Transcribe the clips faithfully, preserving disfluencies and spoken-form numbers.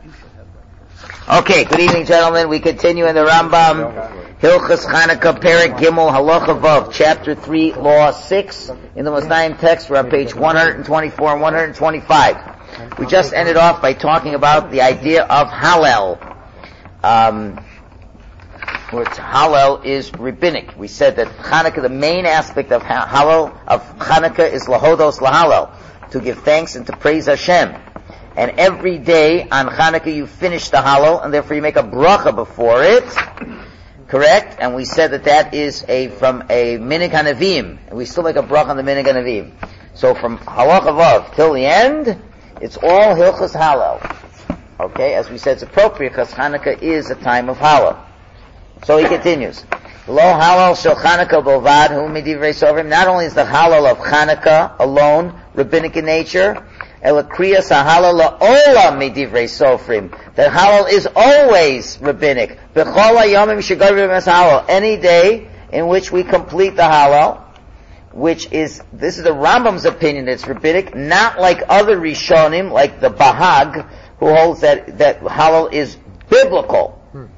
Okay, good evening, gentlemen. We continue in the Rambam, Hilchos Chanukah, Perek Gimel, Halacha Vav, Chapter three, Law six. In the Mosnaim text, we're on page one twenty-four and one twenty-five. We just ended off by talking about the idea of Hallel. Um, which Hallel is rabbinic. We said that Chanukah, the main aspect of Hallel, of Chanukah, is Lahodos Lahallel, to give thanks and to praise Hashem. And every day on Chanukah you finish the Hallel, and therefore you make a bracha before it. Correct? And we said that that is a from a Minig HaNevim. And we still make a bracha on the Minig HaNevim. So from Halacha Vav till the end, it's all Hilchos Hallel. Okay? As we said, it's appropriate because Chanukah is a time of Hallel. So he continues. Lo Hallel shel Chanukah bovad hu midivrei sovrim. Not only is the Hallel of Chanukah alone rabbinic in nature, Elakriyas Hallel la'olam midivrei sofrim. That Hallel is always rabbinic. B'chol hayomim shegarim es Hallel. Any day in which we complete the Hallel, which is, this is the Rambam's opinion, it's rabbinic, not like other Rishonim, like the Bahag, who holds that, that Hallel is biblical.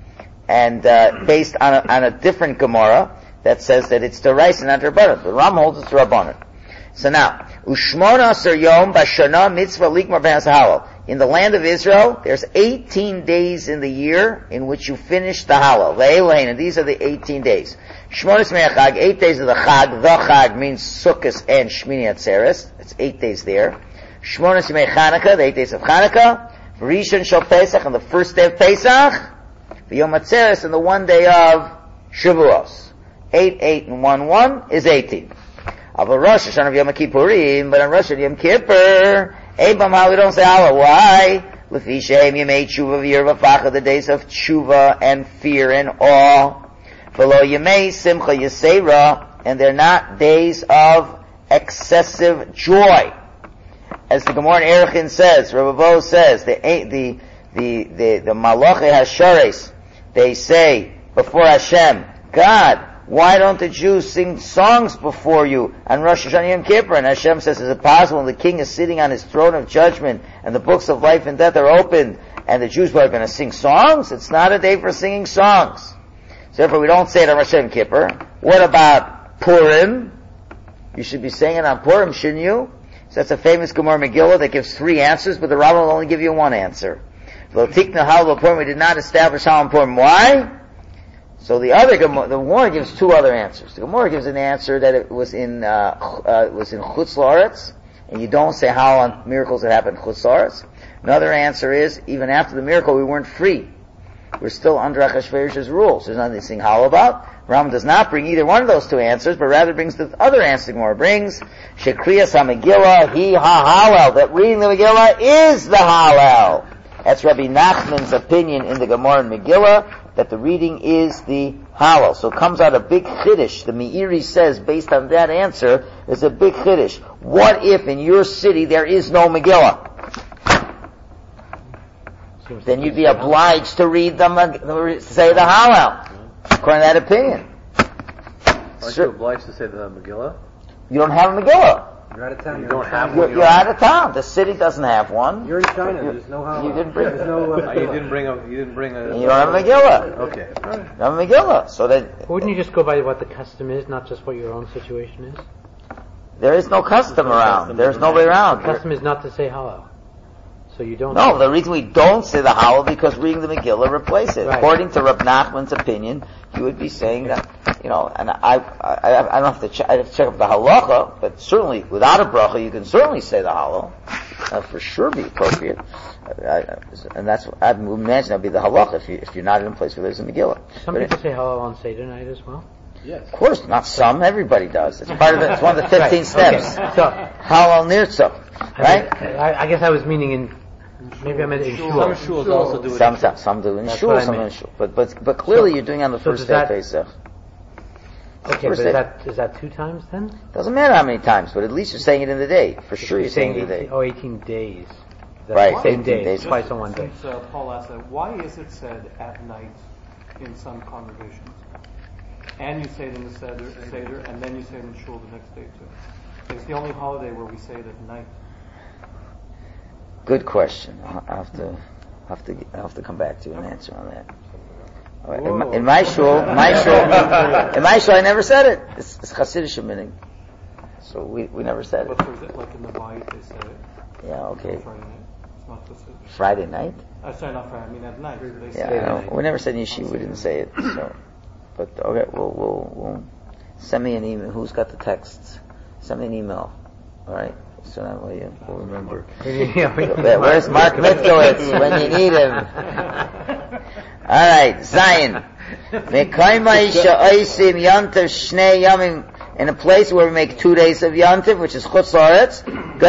And, uh, based on a, on a different Gemara that says that it's D'oraisa, not D'Rabbanan. The Ram holds it's D'Rabbanan. So now, Ushmona Asar Yom Bashana Mitzvah Likmar B'Has Hallel. In the land of Israel, there's eighteen days in the year in which you finish the Hallel. Ve'elain, and these are the eighteen days. Shmona Shmei Chag, eight days of the Chag. The Chag means Sukkot and Shmini Atzeres. It's eight days there. Shmona Shmei Chanukah, the eight days of Chanukah. Rishon Shel Pesach, on the first day of Pesach. The Yom Atzeres, and the one day of Shavuos. Eight, eight, and one, one is eighteen. Of a Rosh Hashanah of Yom Kippurim, but on Rosh Hashanah Yom Kippur, Eibam Hallel, we don't say Hallel. Why? Lefi Shehem Yemei Tshuva V'Yir V'Facha, the days of Tshuva and fear and awe. V'lo Yemei Simcha Yisera, and they're not days of excessive joy. As the Gemara in Erechin says, Rabbi says, the, the, the, the, the Malachi HaShares, they say before Hashem, God, why don't the Jews sing songs before you on Rosh Hashanah Yom Kippur? And Hashem says, is it possible when the king is sitting on his throne of judgment and the books of life and death are opened and the Jews are going to sing songs? It's not a day for singing songs. So therefore we don't say it on Rosh Hashanah Yom Kippur. What about Purim? You should be saying it on Purim, shouldn't you? So that's a famous Gemara Megillah that gives three answers, but the Rambam will only give you one answer. Lo tikna Hallel Purim, we did not establish Hallel Purim. Why? So the other Gemara, the Gemara gives two other answers. The Gemara gives an answer that it was in, uh, uh was in Chutz La'aretz, and you don't say Hallel on miracles that happen in Chutz La'aretz. Another answer is, even after the miracle, we weren't free. We're still under Achashverosh's rules. There's nothing to sing Hallel about. Ram does not bring either one of those two answers, but rather brings the other answer the Gemara brings, Shekriyas HaMegillah Hi HaHallel, that reading the Megillah is the Hallel. That's Rabbi Nachman's opinion in the Gemara and Megillah, that the reading is the Hallel. So it comes out a big chiddush. The Meiri says, based on that answer, there's a big chiddush. What if in your city there is no Megillah? Then you'd be obliged to read the, say the Hallel, according to that opinion. Aren't you obliged to say the Megillah? You don't have a Megillah. You're out of town. You don't have You're, one. you're out of town. The city doesn't have one. You're in China. There's no Hallel. You didn't bring. There's no. Uh, Oh, you didn't bring a. You didn't bring a. You don't have a Megillah. Okay. You don't have a Megillah. So that. Wouldn't you just go by what the custom is, not just what your own situation is? There is no custom no around. custom There's around. nobody around. The custom is not to say Hallel. So you don't. No, the reason we don't say the Hallel because reading the Megillah replaces it. Right. According to Reb Nachman's opinion, you would be saying that, you know, and I, I, I don't have to check, I have to check up the halacha, but certainly without a bracha, you can certainly say the Hallel. That for sure be appropriate. I, I, and that's, I would imagine that'd be the halacha if, you, if you're not in a place where there's a Megillah. Some But people it, say Hallel on Seder night as well. Yes. of course, not some, everybody does. It's part of it, it's one of the fifteen Right. steps. Okay. So, Hallel Nirtzah, right? I, mean, I, I guess I was meaning in, maybe I meant in Some shul. shuls also do it. Some, some, some do in That's shul, what I some in meant. shul. But, but, but clearly So- you're doing it on the so first does day of that- Pesach. Okay, but First is day. that, is that two times then? Doesn't matter how many times, but at least you're saying it in the day. For sure you're saying it in the day. eighteen, oh, eighteen days. That's Right, the same eighteen day, days. twice on one day. Since uh, Paul asked that, why is it said at night in some congregations? And you say it in the Seder, Seder and then you say it in Shul the next day too. It's the only holiday where we say it at night. Good question. I'll have to, I'll have to, I'll have to come back to you and answer on that. Right. In, my, in my shul, my shul, in my shul, I never said it. It's, it's Hasidic meaning. So we, we never said it. But for example, like in the Bayit, they said it. Yeah, okay. Friday night. It's not Hasidic. Friday night? Uh, sorry, not Friday. I mean at night. They Yeah, say I know. We never said in yeshiva. We didn't say it. So, but okay, we'll, we'll, we'll send me an email. Who's got the texts? Send me an email. All right. So that way you will remember. Where's Mark Mitkowitz when you need him? All right, Zion. In a place where we make two days of Yontif, which is Chutz La'aretz,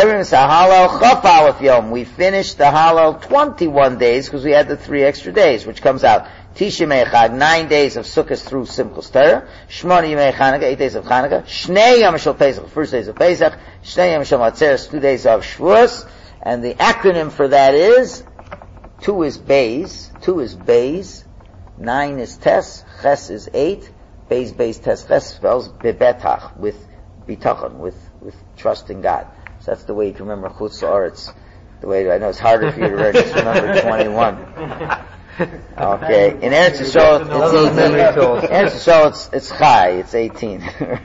we finished the Hallel twenty-one days because we had the three extra days, which comes out Tisha Meichad, nine days of Sukkot through Simchus Torah, Shmona Yemei Chanukah, eight days of Chanukah, Shnei Yom Shel Pesach, first days of Pesach, Shnei Yom Shel Atzeres, two days of Shavuos, and the acronym for that is, two is Beis, two is Beis, nine is Tes, Ches is eight, Beis Beis Tes Ches spells Bebetach, with Bitachon, with, with trust in God. So that's the way you can remember Chutz La'aretz. The way, I know it's harder for you to remember twenty-one. Okay, in Eretz Yisrael it's eighteen. In Eretz Yisrael it's it's Chai, it's eighteen.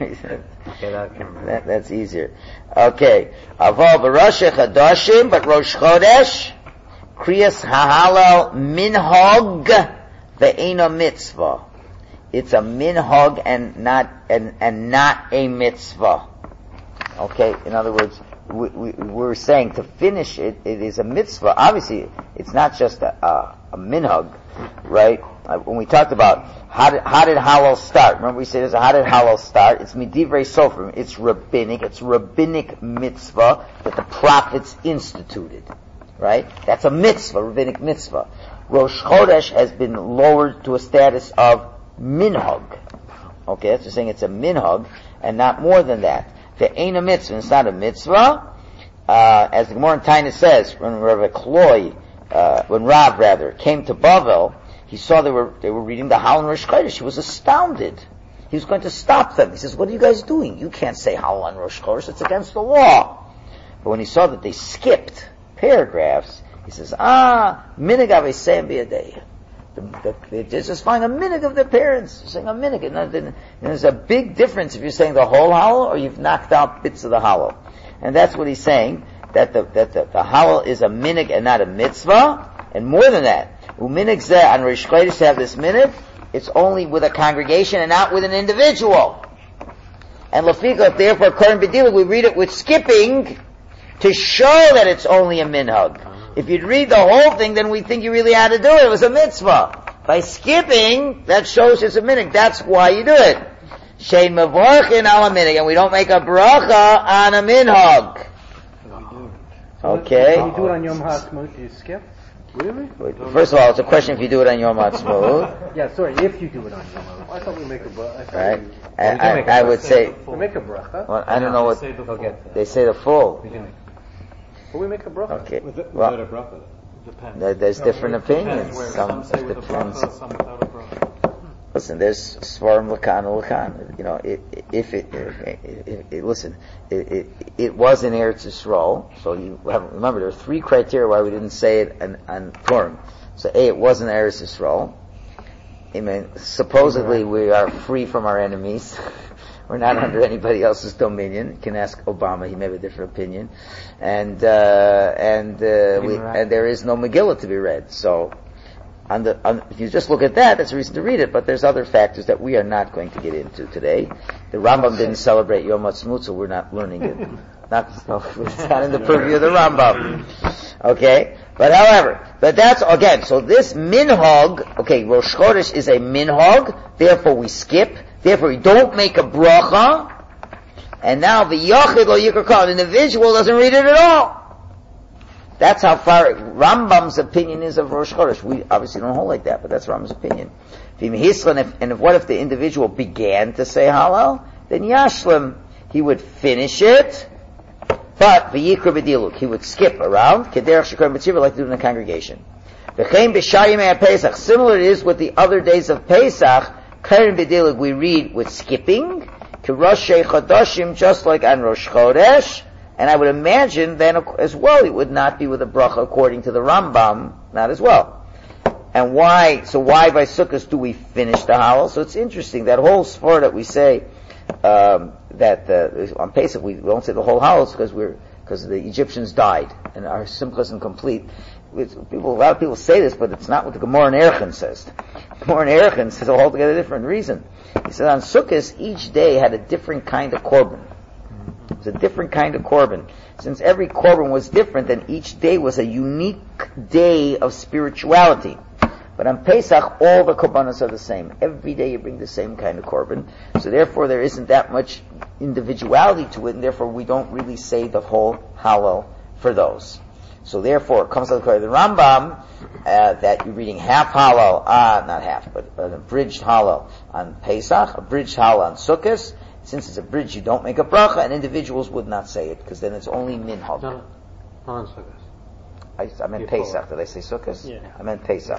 that, that's easier. Okay, Aval b'Rosh Chodashim, but Rosh Chodesh, Kriyas Ha'halal Minhag ve'ena Mitzvah. It's a minhag and not and and not a mitzvah. Okay, in other words, we, we, we're saying to finish it, it is a mitzvah. Obviously, it's not just a, a, a minhag, right? Uh, when we talked about how did, how did Hallel start, remember we said, how did Hallel start? It's midivrei sofrim, it's rabbinic, it's rabbinic mitzvah that the prophets instituted, right? That's a mitzvah, rabbinic mitzvah. Rosh Chodesh has been lowered to a status of minhag. Okay, that's just saying it's a minhag and not more than that. If it ain't a mitzvah, it's not a mitzvah. Uh, as the Gemara in Taina says, when Rav Kloi, uh, when Rav rather, came to Bavel, he saw they were, they were reading the Hallel Rosh Chodesh. He was astounded. He was going to stop them. He says, what are you guys doing? You can't say Hallel on Rosh Chodesh. It's against the law. But when he saw that they skipped paragraphs, he says, ah, minig avesem b'yadei. The, the, they're just finding a minig of their parents. They're saying a minig. And, and there's a big difference if you're saying the whole Hallel or you've knocked out bits of the Hallel. And that's what he's saying, that the, that the, the Hallel is a minig and not a mitzvah. And more than that, uminig zeh, on Rosh Chodesh to have this minig, it's only with a congregation and not with an individual. And Lefika, therefore, according to B'dilik, we read it with skipping to show that it's only a minhag. If you'd read the whole thing, then we think you really had to do it. It was a mitzvah. By skipping, that shows it's a minhag. That's why you do it. Shein mevorchin al minhag, and we don't make a bracha on a minhag. Okay. When you do it on Yom HaAtzmaut, do you skip? Really? First of all, it's a question if you do it on Yom HaAtzmaut. Yeah, sorry, if you do it on Yom HaAtzmaut. I thought we make a bracha. Right? I, I, I would say, We make a bracha. well, I don't know what, they say the full. But we make a bracha. Okay. Was it, was Well, it a bracha? Depends. there- there's different opinions. Where Some, some say it with a depends. bracha, some without a bracha. Listen, there's svarim lakan lakan. You know, it, if it, it, it, it listen, it, it, it was in Eretz Yisrael. So you have, remember, there are three criteria why we didn't say it on, on Purim. So A, it was in Eretz Yisrael. I mean, supposedly we are free from our enemies. We're not under anybody else's dominion. You can ask Obama; he may have a different opinion. And uh, and uh, we and there is no Megillah to be read. So, on the on, if you just look at that, that's a reason to read it. But there's other factors that we are not going to get into today. The Rambam didn't celebrate Yom HaAtzmaut, so we're not learning it. Not, no, it's not in the purview of the Rambam. Okay, but however, but that's again. So this minhag, okay, Rosh Chodesh is a minhag. Therefore, we skip. Therefore, we don't make a bracha. And now the yachid lo yikra kol, an individual doesn't read it at all. That's how far Rambam's opinion is of Rosh Chodesh. We obviously don't hold like that, but that's Rambam's opinion. And if, and if what if the individual began to say Hallel? Then Yashlim, he would finish it, but v'yikra b'diluk, he would skip around, kederach shekar mitzvah, like they do in the congregation. V'chein b'shayim Pesach, similar it is with the other days of Pesach, Karen we read with skipping, Rosh Chodashim, just like on Rosh Chodesh, And I would imagine then as well it would not be with a bracha according to the Rambam, not as well. And why, so why by Sukkot do we finish the Hallel? So it's interesting, that whole svar that we say, um, that, uh, on Pesach we don't say the whole Hallel because we're, because the Egyptians died and our Simcha isn't complete. It's, people, a lot of people say this, but it's not what the Gemara in Erechim says. The Gemara in Erechim says a altogether different reason. He said on Sukkot each day had a different kind of korban. It was a different kind of korban. Since every korban was different, then each day was a unique day of spirituality. But on Pesach, all the korbanos are the same. Every day you bring the same kind of korban. So therefore there isn't that much individuality to it, and therefore we don't really say the whole Hallel for those. So therefore it comes out of the Rambam, uh, that you're reading half Hallel, ah, uh, not half, but an abridged Hallel on Pesach, abridged Hallel on Sukkot. Since it's a bridge, you don't make a bracha, and individuals would not say it, because then it's only minhag. No, not on Sukkot. I, I meant Before. Pesach. Did I say Sukkot? Yeah. I meant Pesach.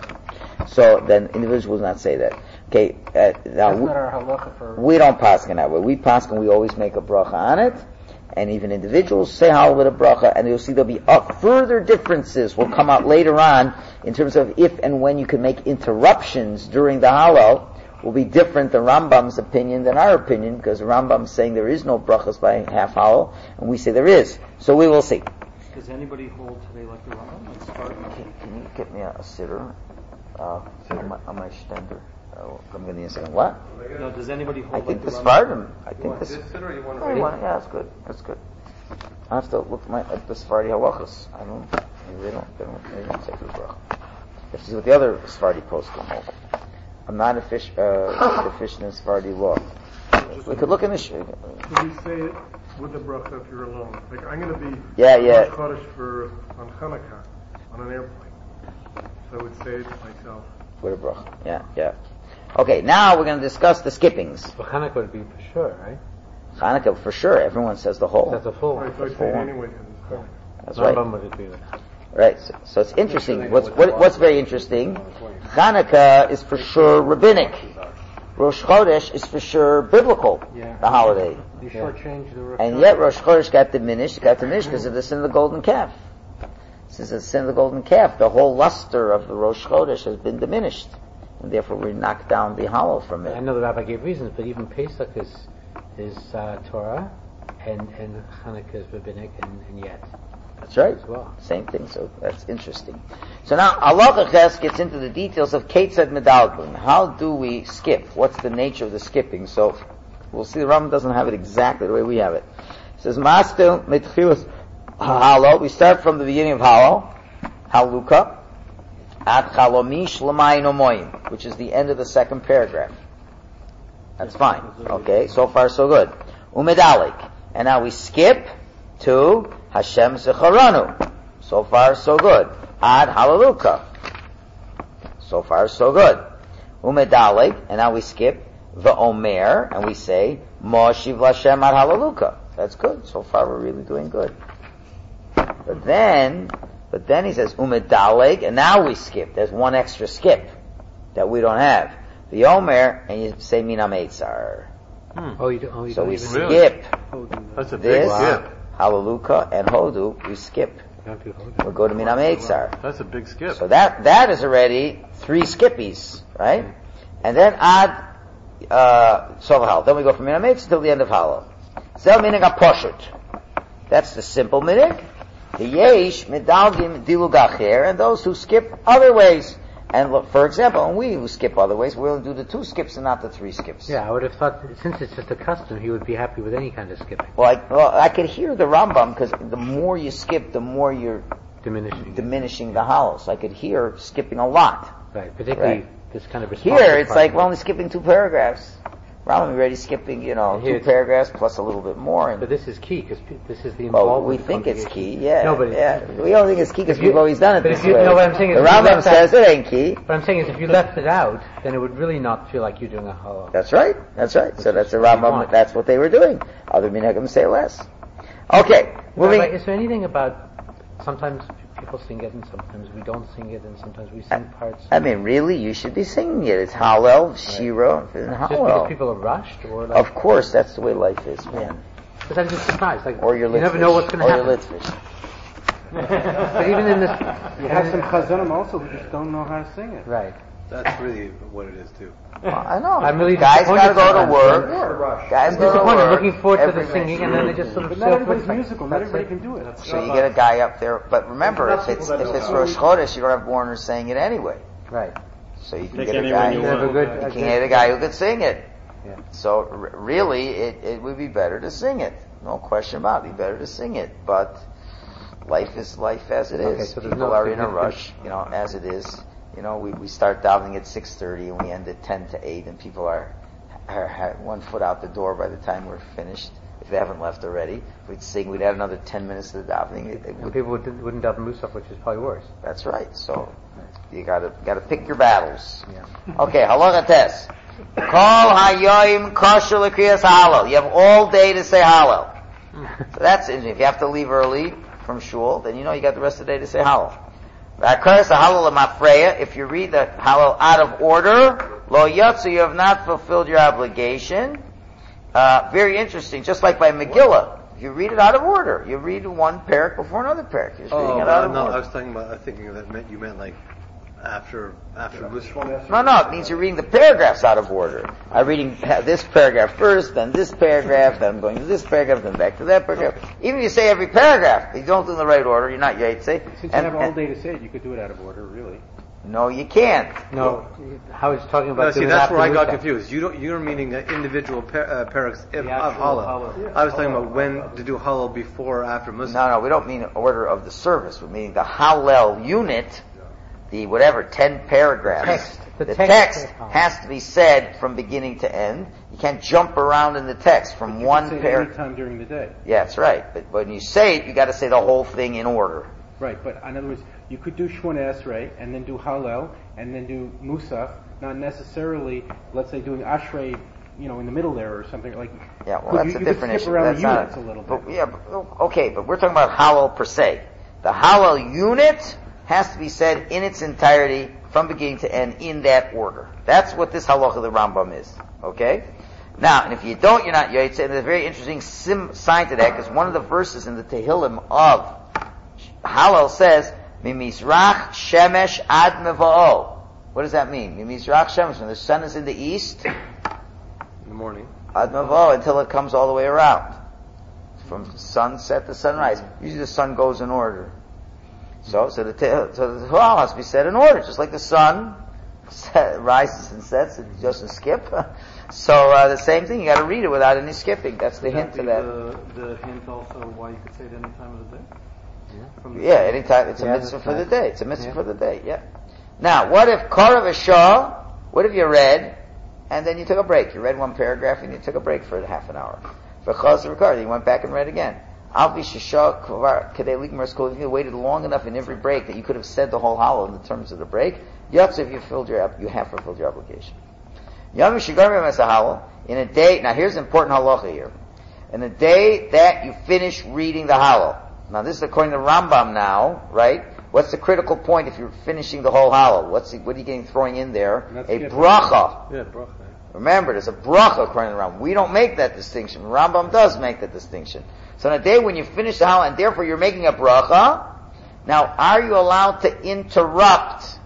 So then individuals will not say that. Okay, uh, now That's we, not our halacha for... we don't paskin that way. We paskin, we always make a bracha on it, and even individuals say Hallel with a bracha, and you'll see there'll be uh, further differences will come out later on in terms of if and when you can make interruptions during the Hallel. Will be different than Rambam's opinion than our opinion, because Rambam's saying there is no brachas by half Hallel, and we say there is. So we will see. Does anybody hold today like the Rambam? Like Spartan? Can, can you get me a, a sitter, uh, on my, on my stender? Oh, I'm going to need a second. What? No, does anybody hold I like think the the Rambam? Spartan. I think the This sit or you want to Oh, read? you want, yeah, that's good. That's good. I have to look at, my, at the Sephardi halachas. I don't. Maybe they don't. They don't. They don't say for bracha. You have to see what the other Sephardi poskim hold. I'm not effic- uh, efficient in Sephardi law. We could look in the. Sh- Would you say it with the bracha if you're alone? Like I'm going to be Yeah, yeah. Rosh Chodesh for on Hanukkah on an airplane, so I would say it to myself. With a bracha. Yeah, yeah. Okay, now we're going to discuss the skippings. But Hanukkah would be for sure, right? Hanukkah for sure. Everyone says the whole. That's a full Right, one. so I'd say full it one. anyway. 'cause it's Hanukkah. That's right. Rambam would it be that? Right. So, so it's interesting. What's what, what's very interesting? Hanukkah is for sure rabbinic. Rosh Chodesh is for sure biblical. Yeah. The holiday. You shortchange the Rosh And yet Rosh Chodesh got diminished, got diminished because of the sin of the golden calf. Since the sin of the golden calf, the whole luster of the Rosh Chodesh has been diminished. And therefore we knocked down the hollow from I it. know the rabbi gave reasons, but even Pesach is is uh, Torah, and and Hanukkah is rabbinic, and, and yet That's right. as well. Same thing, so that's interesting. So now, Allah Ches gets into the details of Ketzad Medalgun. How do we skip? What's the nature of the skipping? So, we'll see the Rambam doesn't have it exactly the way we have it. It says, Mastel Mitchilus Halo. We start from the beginning of Halo, Haluka, At Chalomish L'mayim Omoyim, which is the end of the second paragraph. That's fine. Okay, so far so good. Umedalik. And now we skip to Hashem Zecharanu. So far, so good. Ad Hallelujah. So far, so good. Umedalik, and now we skip the Omer, and we say Moshiv Lashem Ad Hallelujah. That's good. So far, we're really doing good. But then, but then he says Umedalik, and now we skip. There's one extra skip that we don't have. The Omer, and you say Minam Eitzar. Hmm. Oh, you do, oh, you So don't we even Really? skip That's a big this, skip. Hallelujah, and Hodu, we skip. you don't do Hodu. We'll go to Minam Eitzar. That's a big skip. So that, that is already three skippies, right? And then Ad, uh, Sovahal. Then we go from Minam Eitzar till the end of Halo. Zel Minig Aposhut. That's the simple minig. The Yesh, Medalgim, Dilugacher, and those who skip other ways. And look, for example, and we who skip other ways, we'll do the two skips and not the three skips. Yeah, I would have thought, since it's just a custom, he would be happy with any kind of skipping. Well, I, well, I could hear the Rambam, because the more you skip, the more you're Diminishing. diminishing the hollows. I could hear skipping a lot. Right, particularly Right. this kind of response. Here, it's like we're only skipping two paragraphs. Rambam already skipping, you know, And here two it's- paragraphs plus a little bit more. And But this is key, because this is the well, involvement. we of the think it's key, congregation. yeah. No, but yeah. We don't think it's key because if you- we've always done it but this if you way. know what I'm saying is the if you Rambam left that- says it ain't key. What I'm saying is, if you left it out, then it would really not feel like you're doing a hollow. That's right. That's right. So Which that's is the what you Rambam. want. That's what they were doing. Other minhagim say less. Okay, moving. Rabbi, is there anything about sometimes people sing it and sometimes we don't sing it and sometimes we sing parts? I mean, really, you should be singing it. It's Hallel, Shira, and Just because Hallel. people are rushed, or like Of course, that's the way life is, man. But I'm just surprised. Like, Or your you never litfish. know what's going to Or happen. your litfish. But even in this, You have some chazanim also who just don't know how to sing it. right? That's really what it is too. Well, I know. I'm really Guys disappointed gotta go to sometimes. work. Guys I'm go to disappointed. work. Looking forward to the Every singing, and then they just sort of But sail not through. everybody's It's like, musical. Not that's everybody it. can do it. So you get a guy up there, but remember, if it's if it's Rosh Chodesh, you don't have mourners saying it anyway. Right. So you can Pick get a anyone guy. you You have a good. can get a guy who could sing it. Yeah. So r- really, it, it would be better to sing it. No question about it. It'd be better to sing it. But life is life as it is. Okay, so there's People no are in a significant- rush, you know, as it is. You know, we, we start davening at six thirty and we end at ten to eight, and people are, are, are one foot out the door by the time we're finished. If they haven't left already, we'd sing. We'd add another ten minutes to the davening. It, it And would, people wouldn't, wouldn't daven Musaf, which is probably worse. that's right. So you gotta gotta pick your battles. Yeah. Okay, halacha test. Kol hayoim kosher l'kriyas halal. You have all day to say halal. So that's interesting. If you have to leave early from shul, then you know you got the rest of the day to say halal. V'akaras halal l'mafreya. If you read the halal out of order, lo yatsu, you have not fulfilled your obligation. Uh, very interesting. Just like by Megillah, if you read it out of order, you read one parak before another parak. You're just reading Oh, it out of no, order. I was talking about. I was thinking that meant you meant like after after Musaf. No, no, it means you're reading the paragraphs out of order. I'm reading this paragraph first, then this paragraph, then I'm going to this paragraph, then back to that paragraph. Even if you say every paragraph, if you don't do it in the right order, you're not Yaitse. Since you And- have all and- day to say it, you could do it out of order, really. No, you can't. No, Howard's talking about No, see, doing that's after where I got Musaf. confused. You don't, you're meaning uh, individual par- uh, paraks of, The of actual halal. halal. I was talking about when to do halal before or after Musaf. No, no, we don't mean order of the service. We're meaning the Hallel unit, the whatever, ten paragraphs. Text. The The text. text has to be said from beginning to end. You can't jump around in the text from You one can say it paragraph. any time during the day. Yeah, that's right. But when you say it, you got to say the whole thing in order. Right, but in other words, you could do Shmona Esrei and then do Hallel and then do Musaf, not necessarily, let's say, doing Ashrei, you know, in the middle there or something like. Yeah, well, Could that's you, a you different could skip issue. around That's the not units a little bit. But, yeah, but, okay, but we're talking about Hallel per se. The Hallel unit has to be said in its entirety from beginning to end in that order. That's what this halacha of the Rambam is. Okay? Now, and if you don't, you're not Yaitse. And there's a very interesting sim- sign to that, because one of the verses in the Tehillim of Hallel says, Mimizrach Shemesh Ad Meva'o. What does that mean? Mimizrach Shemesh, when the sun is in the east, In the morning. Ad Meva'o, until it comes all the way around. From sunset to sunrise. Usually the sun goes in order. So, so the, te- so the Hallel has to be said in order, just like the sun set, rises and sets, it doesn't skip. So, uh, the same thing, you gotta read it without any skipping. That's the Would hint that to be that. The, the hint also why you could say it any time of the day? From the Yeah, anytime, it's a Yeah, mitzvah that's for the right. day. It's a mitzvah Yeah. for the day, yeah. Now, what if Korav Shah, what if you read, and then you took a break? You read one paragraph and you took a break for half an hour. For Chaz Rikard, you went back and read again. Alvi Shishah Kvar Kedei Ligmar School, if you waited long enough in every break that you could have said the whole hollow in the terms of the break, Yatz, if you filled your, you have fulfilled your obligation. Yom Shigarmi Masahalo, in a day, now here's an important halacha here. In the day that you finish reading the halal. Now this is according to Rambam now, right? What's the critical point if you're finishing the whole halal? What's the, what are you getting throwing in there? That's A good. bracha. Yeah, bracha. Remember, there's a bracha according to Rambam. We don't make that distinction. Rambam does make that distinction. So on a day when you finish the halal and therefore you're making a bracha, now are you allowed to interrupt?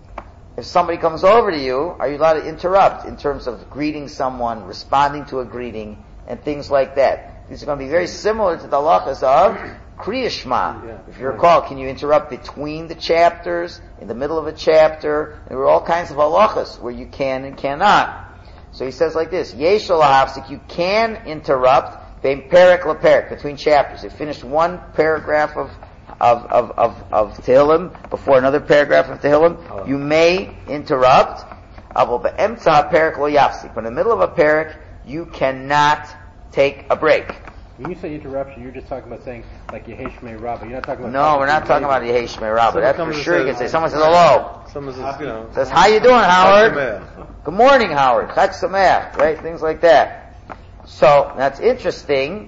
If somebody comes over to you, are you allowed to interrupt in terms of greeting someone, responding to a greeting, and things like that? These are going to be very similar to the halachas of Kriya Shema. Yeah. If you recall, can you interrupt between the chapters, in the middle of a chapter? There were all kinds of halachas where you can and cannot. So he says like this, Yesh lahafsik, you can interrupt bein perek leperek, between chapters. You finished one paragraph of of of of, of Tehillim before another paragraph of Tehillim, you may interrupt. Avo be'emtza perek lo yafsik. But in the middle of a perek, you cannot take a break. When you say interruption, you're just talking about saying, like, Yehesh Mei Rabbah. You're not talking about... No, we're not talking about Yehesh Shmei Rabbah. That's for comes and sure. You says- can say, someone says hello. Someone says, you know. Says, how you doing, Howard? Sameach. Good morning, Howard. Chag Sameach, right? Things like that. So, that's interesting.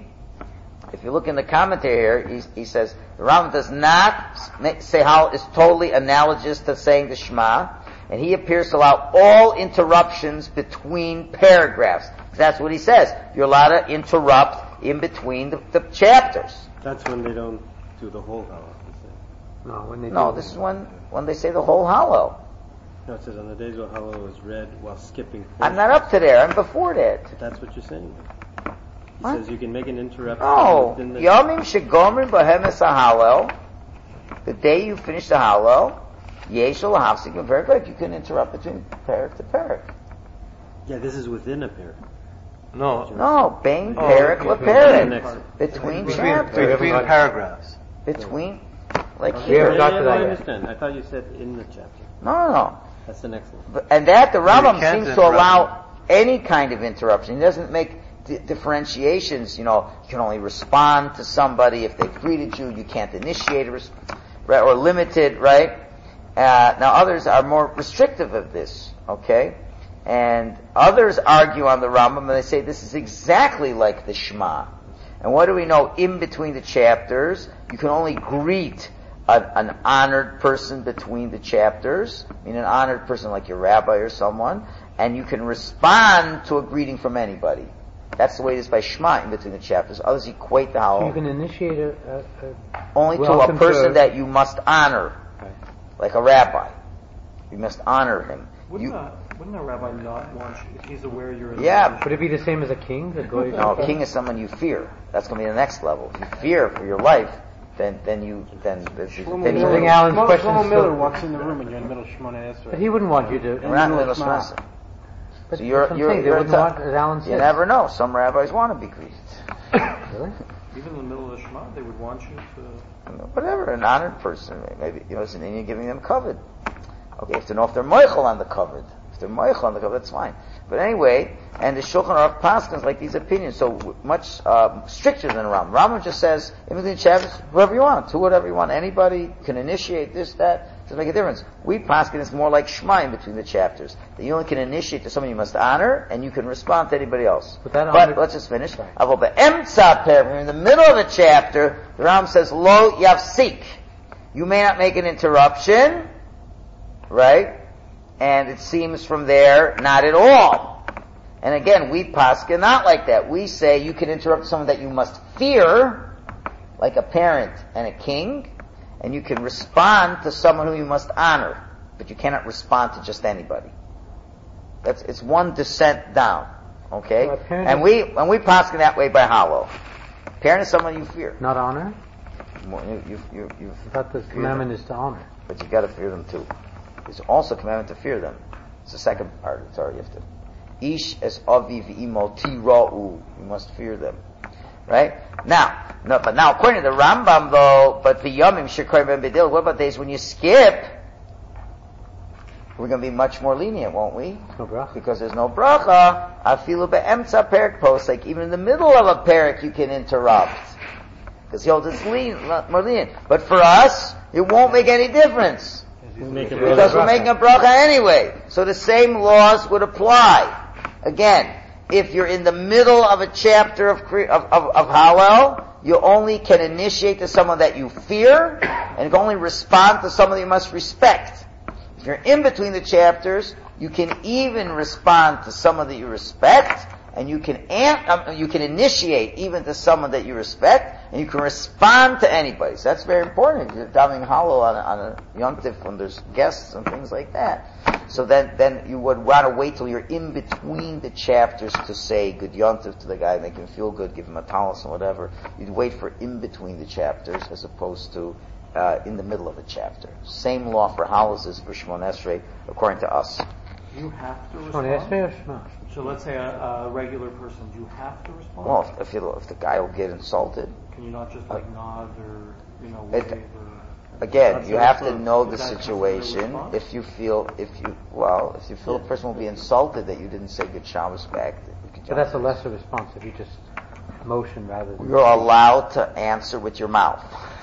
If you look in the commentary here, he, he says, the Rambam does not say how it's totally analogous to saying the Shema, and he appears to allow all interruptions between paragraphs. That's what he says. You're allowed to interrupt in between the, the chapters. That's when they don't do the whole Hallel. No, when they No, do, this is when, when they say the whole Hallel. No, it says on the days when Hallel is read while skipping. I'm not up to there. I'm before that. But that's what you're saying. He What? says you can make an interruption No. within the... Yomim shegomer behemes ha'Hallel. The day you finish the Hallel, yeshul hafsik very good. You can interrupt between parak to parak. Yeah, this is within a pair. No. No, bein Oh, parak okay. leparak. Next. Between Between, chapters. between paragraphs. Between, like We here. haven't got Yeah, to yeah, that I yet. understand. I thought you said in the chapter. No, no, no. That's the next one. But- And that, the Rambam can't seems to interrupt allow any kind of interruption. He doesn't make di- differentiations, you know, you can only respond to somebody if they've greeted you, you can't initiate a res- right, or limited, right? Uh, now others are more restrictive of this, okay? And others argue on the Rambam and they say this is exactly like the Shema. And what do we know? In between the chapters, you can only greet an, an honored person between the chapters, I mean an honored person like your rabbi or someone, and you can respond to a greeting from anybody. That's the way it is by Shema in between the chapters. Others equate the So you Hallel can initiate a, a, a only to a welcome person to- that you must honor, Right. like a rabbi. You must honor him. Wouldn't, You, a, wouldn't a rabbi not want you, if he's aware you're in Yeah. the Would it be the same as a king? The goy- no, a king is someone you fear. That's going to be the next level. If you fear for your life, then then you then then Shlomo you I think Miller, Alan's Shlomo- question Shlomo is Miller still- walks in the room and you're in the middle of Shemona Esrei. But he wouldn't want you to. We're not in the middle of Shema. Shema. But So you're that's what I'm you're, saying, they you're wouldn't tough. want, as Alan You said. never know. Some rabbis want to be greeted. Really? Even in the middle of the Shema, they would want you to... Whatever, an honored person, maybe you know, it's an Indian giving them covered. Okay, you have to know if they're moichel on the covered. If they're moichel on the covered, that's fine. But anyway, and the Shulchan Aruch paskins like these opinions, so w- much uh, stricter than Rambam. Rambam just says, in between chapters, whoever you want, to whatever you want, anybody can initiate this, that, doesn't make a difference. We paskin is more like Shema in between the chapters. That you only can initiate to someone you must honor, and you can respond to anybody else. But that But honor- let's just finish. Avo be'emtza per, we're in the middle of a chapter, the Rambam says, lo yafsik. You may not make an interruption, right? And it seems from there, not at all. And again, we paskin not like that. We say you can interrupt someone that you must fear, like a parent and a king, and you can respond to someone who you must honor, but you cannot respond to just anybody. That's, it's one descent down, okay? So a parent And is- we, and we paskin that way by hollow. Parent is someone you fear. Not honor? More- You, you, you, you, I thought the commandment is to honor. but you gotta fear them too. There's also a commandment to fear them. It's the second part. It's already you have to. Ish es aviv imo tira'u. You must fear them. Right? Now, no, but now according to the Rambam though, but the yomim shekorim ben bedil, what about days when you skip? We're gonna be much more lenient, won't we? No bracha. Because there's no bracha. Afilu be'emtza perik post, like even in the middle of a perik you can interrupt. Because he holds it's lean, more lenient. But for us, it won't make any difference. Make a Because we're making a bracha anyway. So the same laws would apply. Again, if you're in the middle of a chapter of, Kri- of, of, of Hallel, you only can initiate to someone that you fear, and you can only respond to someone you must respect. If you're in between the chapters, you can even respond to someone that you respect, and you can an- um, you can initiate even to someone that you respect, and you can respond to anybody. So that's very important. If you're davening Hallel on a, on a Yom Tov when there's guests and things like that. So then, then you would want to wait till you're in between the chapters to say good Yom Tov to the guy, make him feel good, give him a talis and whatever. You'd wait for in between the chapters as opposed to uh, in the middle of a chapter. Same law for Hallel as for Shemon Esrei, according to us. You have to Shemona Esrei or respond? Shema? So let's say a, a regular person, do you have to respond? Well, if, if, you, if the guy will get insulted, Can you not just like nod or, you know, It- wave or... again, That's you your have to response. know Is the that considered a situation. response? If you feel, if you, well, if you feel the person will be insulted that you didn't say good Shabbos back, you could But jump that's a in. lesser response if you just motion rather than... You're allowed to answer with your mouth.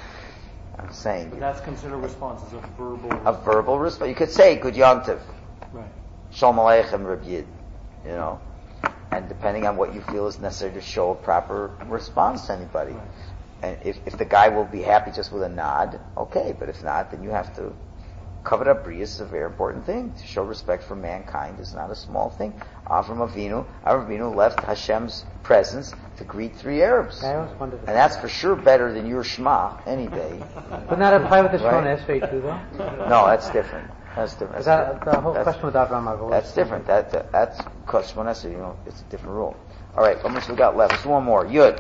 I'm saying But that's considered a response as a verbal a verbal response. You could say good Yom Tov, Right. Shalom Aleichem Reb Yid, you know, and depending on what you feel is necessary to show a proper response to anybody. Right. And if, if the guy will be happy just with a nod, okay, but if not, then you have to Kavod Abriya is a very important thing. To show respect for mankind is not a small thing. Avram Avinu, Avram Avinu left Hashem's presence to greet three Arabs. I always wondered. And that's for sure better than your Shema any day. Wouldn't that apply with the Shemona Right? Esrei too, though? No, that's different. That's different. Is That's that different. the whole That's- question with Avraham Avinu? That's different. That, that that's because Shemona Esrei, you know, it's a different rule. All right, how much we got left? Just one more. Yud.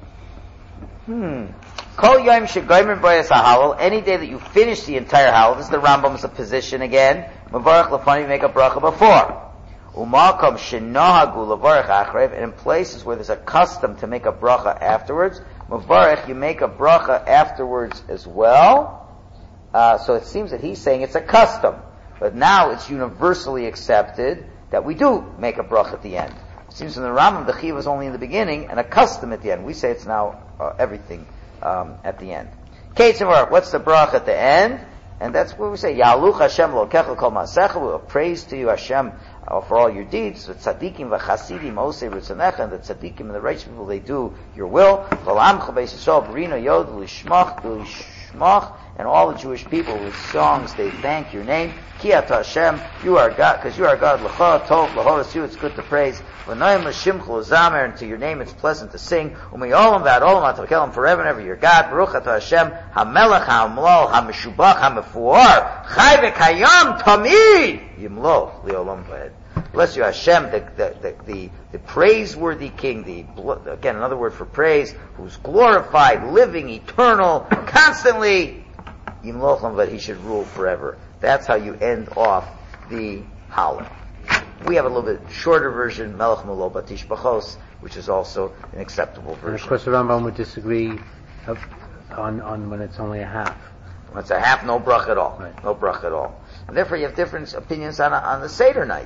Hmm. Kol yom shegaymer b'ayas hahalal. Any day that you finish the entire halal, this is the Rambam's position again. Mavarach lefani, you make a bracha before. Umakom shenahagu levarach achrev. And in places where there's a custom to make a bracha afterwards, mavarach, you make a bracha afterwards as well. Uh, so it seems that he's saying it's a custom, but now it's universally accepted that we do make a bracha at the end. It seems in the Rambam the chiyuv is only in the beginning and a custom at the end. We say it's now uh, everything um, at the end. Ketzimar, what's the bracha at the end? And that's what we say. Yaluch Hashem lokecha kol maasecha. We will praise to you Hashem uh, for all your deeds. Tzadikim v'chasidim osei ritzanecha. And the tzadikim and the righteous people, they do your will. V'lamcha beis Yisrael b'rino yod l'shmach l'shmach. And all the Jewish people with songs, they thank your name. Ki ata Hashem, you are God, because you are God. L'cha tov l'horas you, it's good to praise. V'noim l'shimcha l'zamer, and to your name it's pleasant to sing. U'mi'olam v'ad olam atakelam, forever and ever you're God. Baruch ata Hashem, ha'melech ha'amlol, ha'meshubach ha'mefuar, chai v'kayam tamid, yimlo li'olam v'ed. Bless you, Hashem, the, the, the, the, the praiseworthy King, the, again, another word for praise, who's glorified, living, eternal, constantly, Yimlochem, but he should rule forever. That's how you end off the Halal. We have a little bit shorter version, Melech Mulo Batish Bachos, which is also an acceptable version. And of course the Rambam would disagree of, on, on when it's only a half. When it's a half, no brach at all. Right. No brach at all. And therefore you have different opinions on, on the Seder night.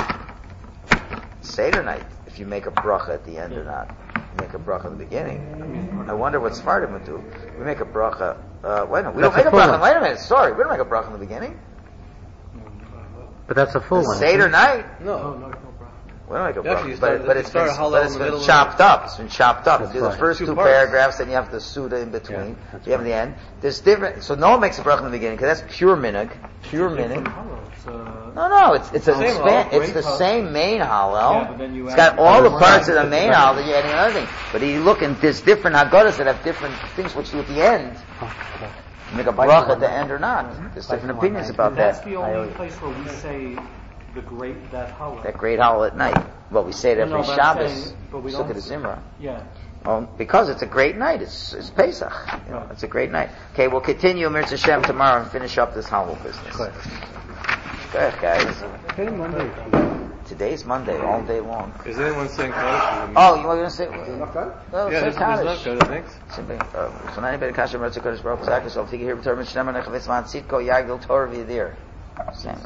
Seder night, if you make a bracha at the end or not. You make a bracha in the beginning. I wonder what Sfardim would do. We make a bracha, uh, wait a minute, we That's don't make a a full bracha, one. wait a minute, sorry, we don't make a bracha in the beginning. But that's a full The one. Seder isn't it? night, No. we don't make a Actually, you bracha, start- but, but you it's been, start halal but it's in the been middle chopped up, it's been chopped up. That's You do the right. first Two two parts. paragraphs, then you have the Suda in between, Yeah, that's you have right. the end. There's different, so no one makes a bracha in the beginning, because that's pure minhag, pure minhag. It's, uh, No, no, it's it's a Same expand, halal, it's the great halal. same main halal. Yeah, but then you It's add- got all the Right. parts of the main halal, then you're adding another thing. But you look, and there's different haggadahs that have different things which do at the end. Oh, okay. You make a bracha at the end or not. There's Like different the one opinions night. about that's that. the I only always- place where we say the great, that halal. That great halal at night. Well, we say it No, every no, but I'm Shabbos. saying- but we Sukkot don't- Zimra. Yeah. Well, because it's a great night. It's, it's Pesach. You know, it's a great night. Okay, we'll continue Mirz Hashem tomorrow and finish up this halal business. Good. Go ahead, guys. Today Monday. Today's Monday, all day long. Is anyone saying Kaddish? Oh, you were going to say? Well, Yeah, say this is Kaddish. not good, thanks. Simply, uh, so now anybody kasher mertzik kodesh baruch hu zakos al tigi here b'torah mishnemer nechavitz man tzitko yagdil torah v'yadir. Same.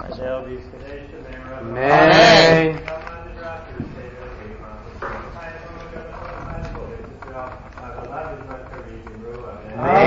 Amen. Amen.